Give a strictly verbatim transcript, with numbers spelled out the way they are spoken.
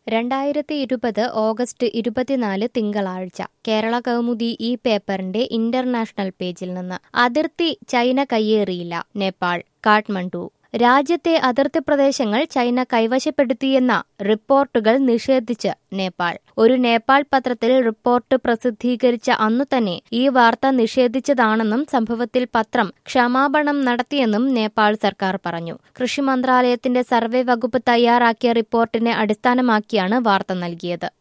രണ്ടായിരത്തി ഇരുപത് ഓഗസ്റ്റ് ഇരുപത്തിനാല് തിങ്കളാഴ്ച കേരള കൗമുദി ഈ പേപ്പറിന്റെ ഇന്റർനാഷണൽ പേജിൽ നിന്ന് അതിർത്തി ചൈന കയ്യേറിയില്ല നേപ്പാൾ കാഠ്മണ്ഡു രാജ്യത്തെ അതിർത്തി പ്രദേശങ്ങൾ ചൈന കൈവശപ്പെടുത്തിയെന്ന റിപ്പോർട്ടുകൾ നിഷേധിച്ച് നേപ്പാൾ ഒരു നേപ്പാൾ പത്രത്തിൽ റിപ്പോർട്ട് പ്രസിദ്ധീകരിച്ച അന്നു തന്നെ ഈ വാർത്ത നിഷേധിച്ചതാണെന്നും സംഭവത്തിൽ പത്രം ക്ഷമാപണം നടത്തിയെന്നും നേപ്പാൾ സർക്കാർ പറഞ്ഞു. കൃഷി മന്ത്രാലയത്തിന്റെ സർവേ വകുപ്പ് തയ്യാറാക്കിയ റിപ്പോർട്ടിനെ അടിസ്ഥാനമാക്കിയാണ് വാർത്ത നൽകിയത്.